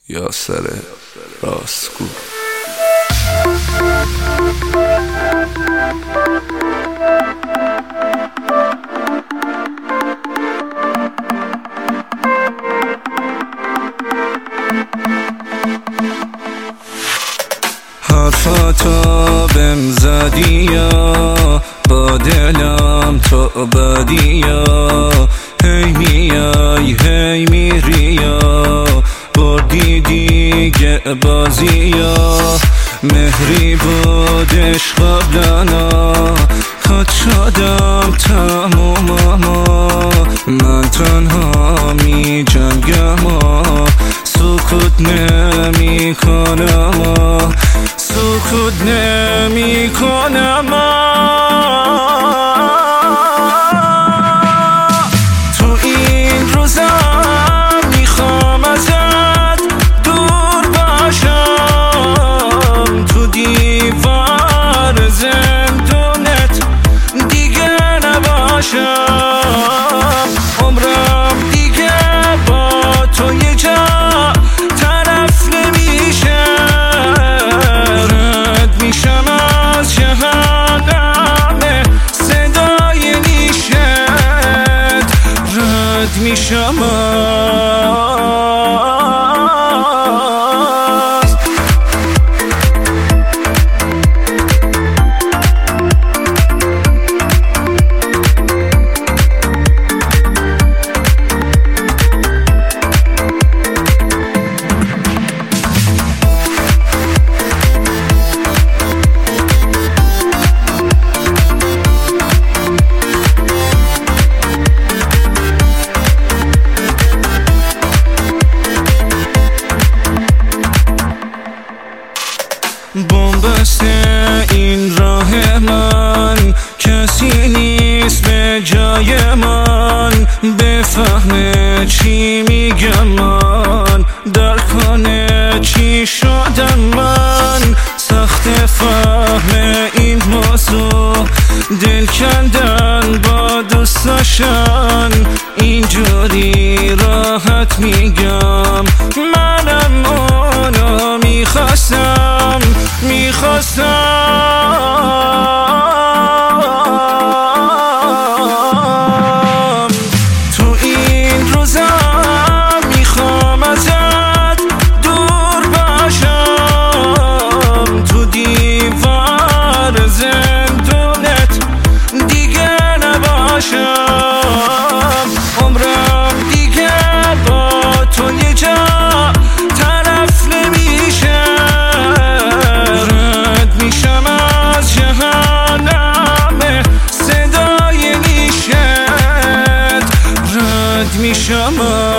یاسر راستگو. حرفاتو بهم زدی یا با دلم تو بدی یا هی میای هی میری یا بردی دیگه بازی یا مهری بودش قبلنا خود شدم تموم من تنها می جنگم سکوت نمی کنم سکوت نمی کنم تو این روزا میخوام ازت دور باشم تو دیوار زندونت دیگه نباشم عمرم دیگه با تو یه جا طرف نمیشه رد میشم از جهنم صدای نیشت رد میشم بنبست این راه من کسی نیست به جای من بفهمه چی میگم من درک کنه چی شدم من سخت فهم این موضوع دل کندن با دوستاشن اینجوری راحت میگم منم اونو میخواستم تو این روزا میخوام ازت دور باشم تو دیوار زندونت دیگه نباشم عمرم دیگه با تو یه جا طرف نمیشه رد میشم از جهنم صدای نیشت رد میشم